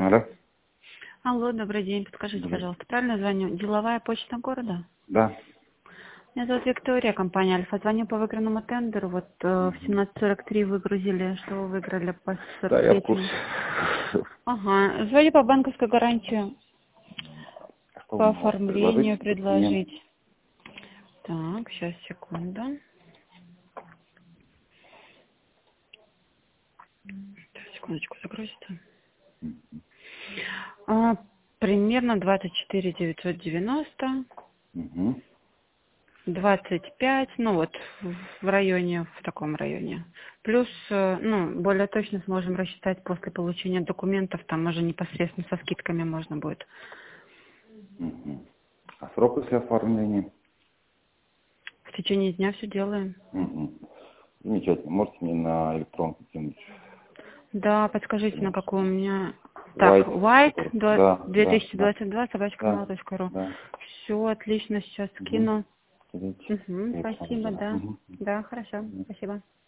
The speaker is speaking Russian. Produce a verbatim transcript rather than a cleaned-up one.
Алло. Алло, добрый день. Подскажите, Добрый. пожалуйста, правильно звоню? Деловая почта города? Да. Меня зовут Виктория, компания Альфа. Звоню по выигранному тендеру. Вот э, в семнадцать сорок три выгрузили, что вы выиграли по Да, я в сорок третьему. курсе. Ага. Звоню по банковской гарантии. Что вы По можете оформлению предложить как клиент? предложить. Так, сейчас, секунду. Сейчас, секундочку, загрузится. А, примерно двадцать четыре девятьсот девяносто. Угу. двадцать пять, ну вот в в районе, в таком районе. Плюс, э, ну, более точно сможем рассчитать после получения документов, там уже непосредственно со скидками можно будет. Угу. А срок после оформления? В течение дня все делаем. Угу. Замечательно. Можете мне на электронку кинуть? Да, подскажите, на какую у меня... Так, White. white который- Да, да, да, две тысячи двадцать два собачка да, mail точка ру. да. Все, отлично, сейчас Угу. скину. Скажите. Угу, Александр, спасибо, да. да. Угу. Да, хорошо, спасибо.